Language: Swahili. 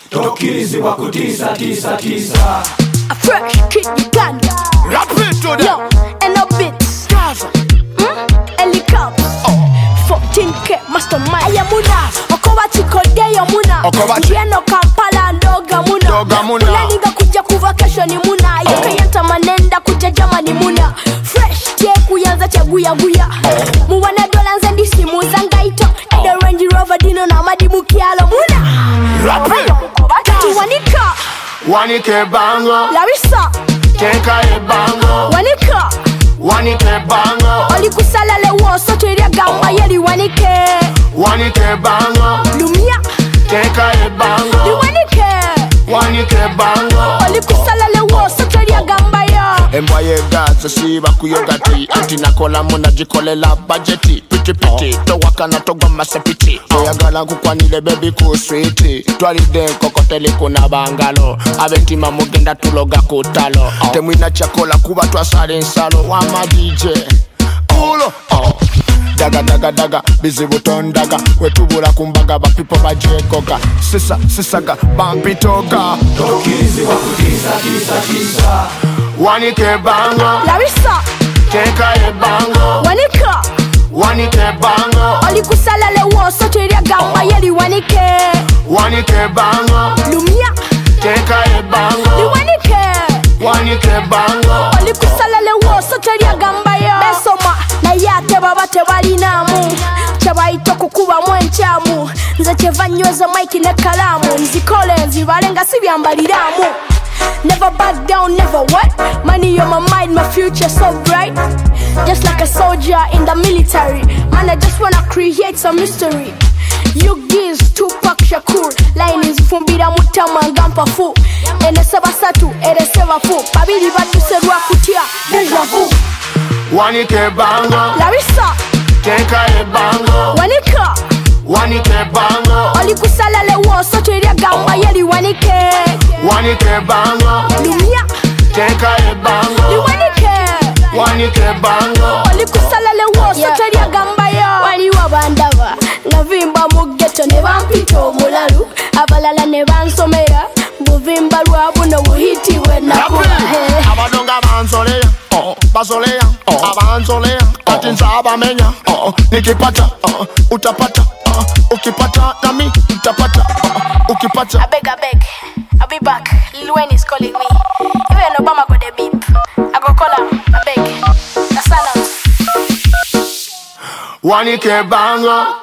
Tokirizibwa kutiza tisa tisa. A fresh kid Uganda. Rap it to them. Yo, and no bits. Helicopter. 14K mastermind. Ayamuna. Okoba chikodeyo muna. Yeno Kampala ndoga muna. Kulaniga kuja vacation muna. Yukayanta manenda kuja Germany muna. Fresh tie kuyanza chaguya guya. Muwana dola nzendi simu zangaito. The Range Rover dino na madimu kialo muna. Rap it. Wanika. Wanike bango. Larissa. Teka e bango. Wanika. Wanike bango. Oli kusala le woso teria gamba yeli wanike. Wanike bango. Lumia. Teka e bango. Li wanike. Wanike bango. Oli kusala le woso teria gamba ya. Emboye gaza siba kuyogati. Anti nakola muna jikolela budgeti. Piti towaka na togwa masepiti. Oyagala kukwanile baby ku sweet. Twalide kokotele kuna bangalo. Abentima mugenda tuloga kutalo. Temwina chakola kuba twasale nsalo. Wama DJ Ulo Daga busy buton daga. Wetubula kumbaga ba people bajekoga. Sisaga bampitoga. Tokirizibwa kutiza tisa tisa. Wanike bango. Larissa. Teka e bango. Wanika. Wanike bango. Oli kusala le woso teria gamba yeli wanike. Wanike bango. Lumia. Teka e bango. Li wanike. Wanike bango. Oli kusala le woso teria gamba ya. Besoma na yate baba tebalinamu. Chabaito kukuba mwenchamu. Nze chevanyoza mic ne kalamu. Nzikole nzibalenga sibyambaliramu. Never back down, never what? Money on my mind, my future so bright. Just like a soldier in the military. Man, I just wanna create some mystery. You gives Tupac Shakur. Line is fumbira mutama ngampa fu. Ene seba satu, ere seba fu. Babili batu serua kutia, deja vu. Wanike bango. Larissa. Teka e bango. Wanika. Wanike bango. Oli kusala le woso teria gamba yeli wanike. Wanike bango. Lumia. Teka e Li bango. wanike. Wanike bango. Oli kusala le woso teria gamba ya. Wali wabandaba. Navimba mugeto ne bampito omulalu. Abalala ne bansomera. Buvimba lwabu no buhiti we nakuba. Abadonga bansolea. Basolea. Abansolea. Atinza abamenya. Nikipata. Utapata. Ukipata nami utapata. Ukipata. I beg. I'll be back. Lil Wayne is calling me. Even Obama got a beep. I go call him. I beg. That's all. Wanike bango.